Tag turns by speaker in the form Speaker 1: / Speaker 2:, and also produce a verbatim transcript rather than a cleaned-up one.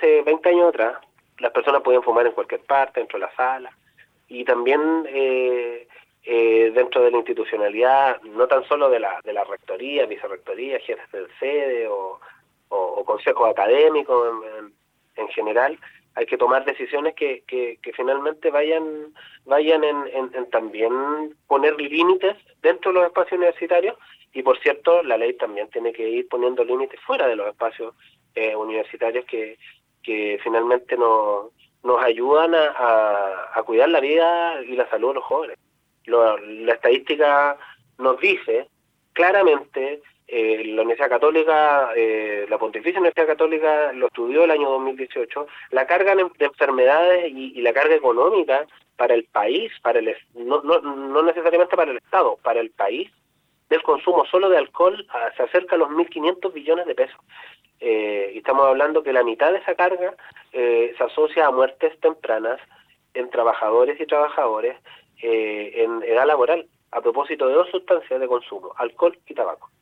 Speaker 1: hace veinte años atrás, las personas podían fumar en cualquier parte, dentro de la sala, y también eh, eh, dentro de la institucionalidad, no tan solo de la de la rectoría, vicerrectoría, jefes de sede o, o, o consejos académicos en, en, en general, hay que tomar decisiones que, que, que finalmente vayan vayan en, en, en también poner límites dentro de los espacios universitarios, y por cierto, la ley también tiene que ir poniendo límites fuera de los espacios eh, universitarios que, que finalmente nos, nos ayudan a, a, a cuidar la vida y la salud de los jóvenes. Lo, la estadística nos dice claramente, eh, la Universidad Católica, eh, la Pontificia Universidad Católica lo estudió el año dos mil dieciocho, la carga de enfermedades y, y la carga económica para el país, para el no, no, no necesariamente para el Estado, para el país, del consumo solo de alcohol a, se acerca a los mil quinientos billones de pesos. Eh, y estamos hablando que la mitad de esa carga eh, se asocia a muertes tempranas en trabajadores y trabajadores eh, en edad laboral, a propósito de dos sustancias de consumo, alcohol y tabaco.